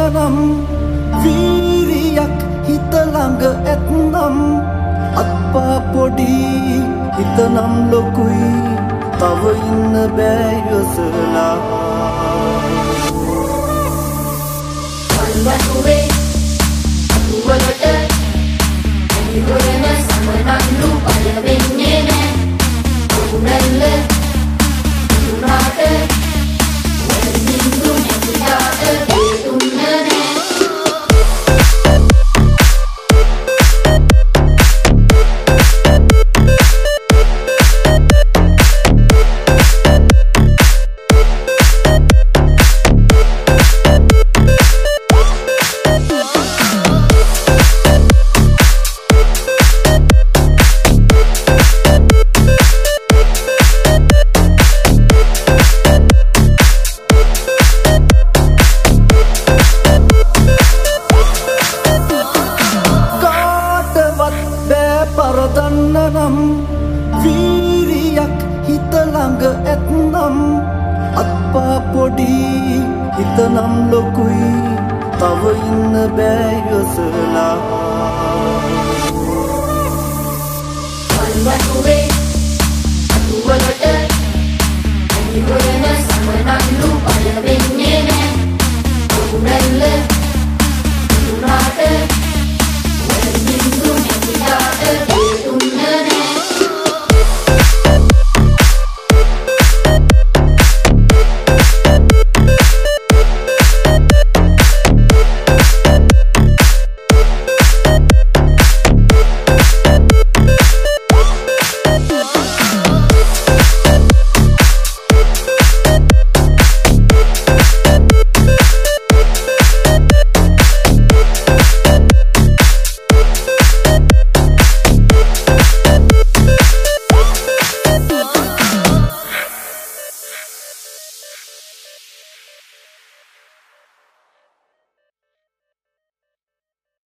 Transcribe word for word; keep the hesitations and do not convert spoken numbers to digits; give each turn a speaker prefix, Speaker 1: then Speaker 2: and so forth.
Speaker 1: නම් වීරියක් හිත ළඟ ඇත්නම් අත්පා පොඩි හිත නම් ලොකුයි තව ඉන්න බෑ යොසලා
Speaker 2: අල්වතුවේ අතුවලට ඇනිගොරන සමනන්නු පල වෙන්නේ නෑ ඔුනැල්ල දුනාට වැරදිින්දු නැතිලාට දේතුන්න නෑ
Speaker 1: පරදන්න නම් වීරියක් හිත ළඟ ඇත්නම් අත්පා පොඩි හිත නම් ලොකුයි තව ඉන්න බෑ යොසලා
Speaker 2: අල්වතුවේ අතුවලට ඇනිගොරන සමනන්නු